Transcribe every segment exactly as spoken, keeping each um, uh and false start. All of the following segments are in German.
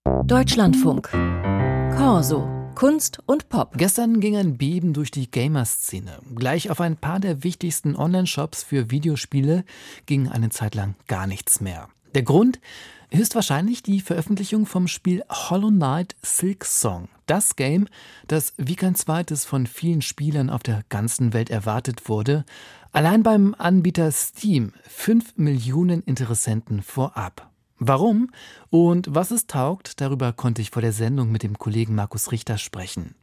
Deutschlandfunk. Corso. Kunst und Pop. Gestern ging ein Beben durch die Gamer-Szene. Gleich auf ein paar der wichtigsten Online-Shops für Videospiele ging eine Zeit lang gar nichts mehr. Der Grund? Höchstwahrscheinlich die Veröffentlichung vom Spiel Hollow Knight Silksong. Das Game, das wie kein zweites von vielen Spielern auf der ganzen Welt erwartet wurde. Allein beim Anbieter Steam fünf Millionen Interessenten vorab. Warum und was es taugt, darüber konnte ich vor der Sendung mit dem Kollegen Markus Richter sprechen.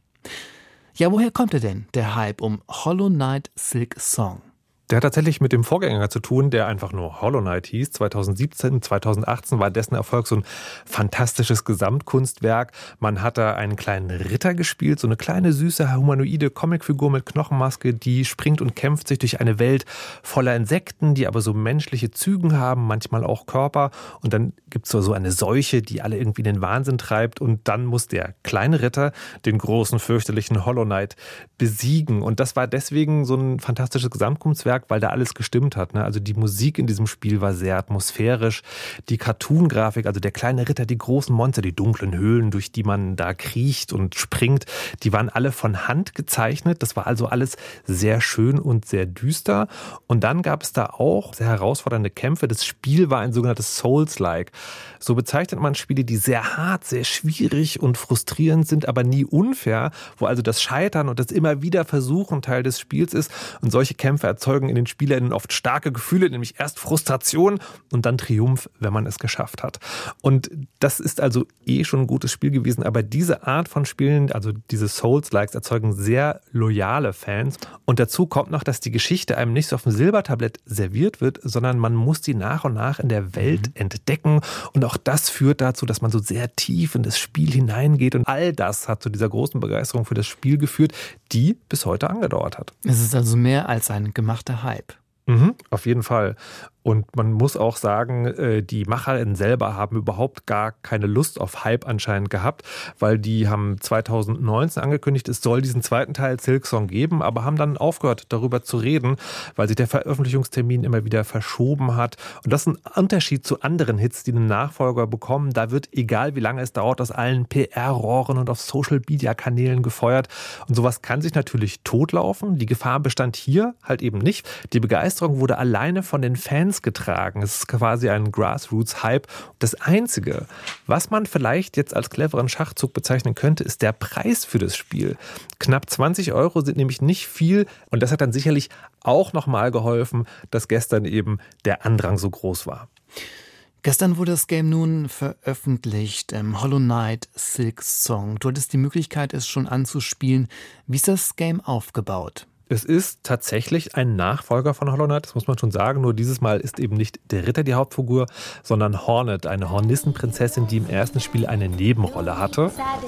Ja, woher kommt er denn, der Hype um Hollow Knight Silksong? Der hat tatsächlich mit dem Vorgänger zu tun, der einfach nur Hollow Knight hieß. zweitausendsiebzehn, zweitausendachtzehn war dessen Erfolg so ein fantastisches Gesamtkunstwerk. Man hat da einen kleinen Ritter gespielt, so eine kleine, süße, humanoide Comicfigur mit Knochenmaske, die springt und kämpft sich durch eine Welt voller Insekten, die aber so menschliche Züge haben, manchmal auch Körper. Und dann gibt es so eine Seuche, die alle irgendwie in den Wahnsinn treibt. Und dann muss der kleine Ritter den großen, fürchterlichen Hollow Knight besiegen. Und das war deswegen so ein fantastisches Gesamtkunstwerk, weil da alles gestimmt hat. Also die Musik in diesem Spiel war sehr atmosphärisch. Die Cartoon-Grafik, also der kleine Ritter, die großen Monster, die dunklen Höhlen, durch die man da kriecht und springt, die waren alle von Hand gezeichnet. Das war also alles sehr schön und sehr düster. Und dann gab es da auch sehr herausfordernde Kämpfe. Das Spiel war ein sogenanntes Souls-like. So bezeichnet man Spiele, die sehr hart, sehr schwierig und frustrierend sind, aber nie unfair, wo also das Scheitern und das immer wieder Versuchen Teil des Spiels ist. Und solche Kämpfe erzeugen in den SpielerInnen oft starke Gefühle, nämlich erst Frustration und dann Triumph, wenn man es geschafft hat. Und das ist also eh schon ein gutes Spiel gewesen, aber diese Art von Spielen, also diese Souls-Likes, erzeugen sehr loyale Fans. Und dazu kommt noch, dass die Geschichte einem nicht so auf dem Silbertablett serviert wird, sondern man muss die nach und nach in der Welt mhm. entdecken. Und auch das führt dazu, dass man so sehr tief in das Spiel hineingeht. Und all das hat zu dieser großen Begeisterung für das Spiel geführt, die bis heute angedauert hat. Es ist also mehr als ein gemachter Hype. Mhm, auf jeden Fall. Und man muss auch sagen, die MacherInnen selber haben überhaupt gar keine Lust auf Hype anscheinend gehabt, weil die haben zweitausendneunzehn angekündigt, es soll diesen zweiten Teil Silksong geben, aber haben dann aufgehört, darüber zu reden, weil sich der Veröffentlichungstermin immer wieder verschoben hat. Und das ist ein Unterschied zu anderen Hits, die einen Nachfolger bekommen. Da wird, egal wie lange es dauert, aus allen P R-Rohren und auf Social-Media-Kanälen gefeuert. Und sowas kann sich natürlich totlaufen. Die Gefahr bestand hier halt eben nicht. Die Begeisterung wurde alleine von den Fans getragen. Es ist quasi ein Grassroots-Hype. Das Einzige, was man vielleicht jetzt als cleveren Schachzug bezeichnen könnte, ist der Preis für das Spiel. Knapp zwanzig Euro sind nämlich nicht viel und das hat dann sicherlich auch nochmal geholfen, dass gestern eben der Andrang so groß war. Gestern wurde das Game nun veröffentlicht, ähm, Hollow Knight Silksong. Du hattest die Möglichkeit, es schon anzuspielen. Wie ist das Game aufgebaut? Es ist tatsächlich ein Nachfolger von Hollow Knight, das muss man schon sagen. Nur dieses Mal ist eben nicht der Ritter die Hauptfigur, sondern Hornet, eine Hornissenprinzessin, die im ersten Spiel eine Nebenrolle hatte.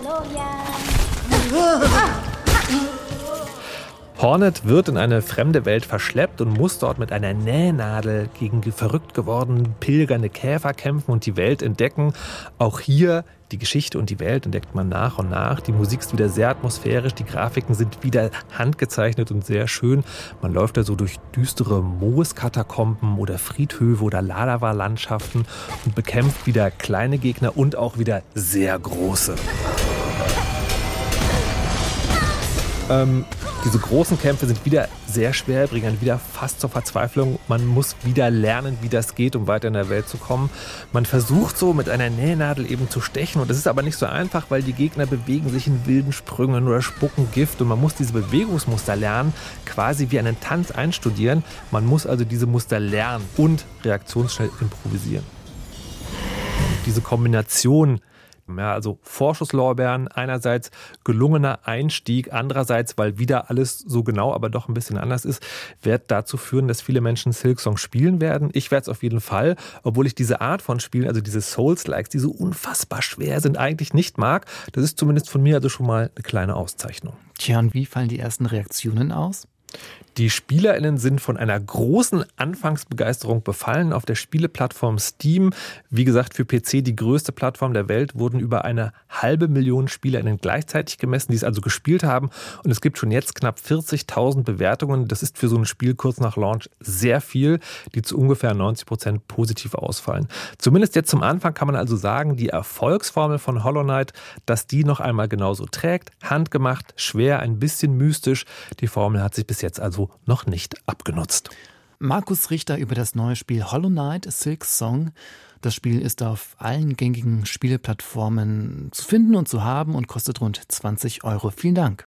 Hornet wird in eine fremde Welt verschleppt und muss dort mit einer Nähnadel gegen verrückt gewordene pilgernde Käfer kämpfen und die Welt entdecken. Auch hier die Geschichte und die Welt entdeckt man nach und nach. Die Musik ist wieder sehr atmosphärisch, die Grafiken sind wieder handgezeichnet und sehr schön. Man läuft da so durch düstere Mooskatakomben oder Friedhöfe oder Lava-Landschaften und bekämpft wieder kleine Gegner und auch wieder sehr große. Ähm, diese großen Kämpfe sind wieder sehr schwer, bringen einen wieder fast zur Verzweiflung. Man muss wieder lernen, wie das geht, um weiter in der Welt zu kommen. Man versucht so mit einer Nähnadel eben zu stechen und das ist aber nicht so einfach, weil die Gegner bewegen sich in wilden Sprüngen oder spucken Gift und man muss diese Bewegungsmuster lernen, quasi wie einen Tanz einstudieren. Man muss also diese Muster lernen und reaktionsschnell improvisieren. Diese Kombination, ja, also Vorschusslorbeeren, einerseits gelungener Einstieg, andererseits, weil wieder alles so genau, aber doch ein bisschen anders ist, wird dazu führen, dass viele Menschen Silksong spielen werden. Ich werde es auf jeden Fall, obwohl ich diese Art von Spielen, also diese Souls-Likes, die so unfassbar schwer sind, eigentlich nicht mag. Das ist zumindest von mir also schon mal eine kleine Auszeichnung. Tja, und wie fallen die ersten Reaktionen aus? Die SpielerInnen sind von einer großen Anfangsbegeisterung befallen. Auf der Spieleplattform Steam, wie gesagt für P C die größte Plattform der Welt, wurden über eine halbe Million SpielerInnen gleichzeitig gemessen, die es also gespielt haben. Und es gibt schon jetzt knapp vierzigtausend Bewertungen. Das ist für so ein Spiel kurz nach Launch sehr viel, die zu ungefähr neunzig Prozent positiv ausfallen. Zumindest jetzt zum Anfang kann man also sagen, die Erfolgsformel von Hollow Knight, dass die noch einmal genauso trägt. Handgemacht, schwer, ein bisschen mystisch. Die Formel hat sich bis jetzt also noch nicht abgenutzt. Markus Richter über das neue Spiel Hollow Knight Silksong. Das Spiel ist auf allen gängigen Spieleplattformen zu finden und zu haben und kostet rund zwanzig Euro. Vielen Dank.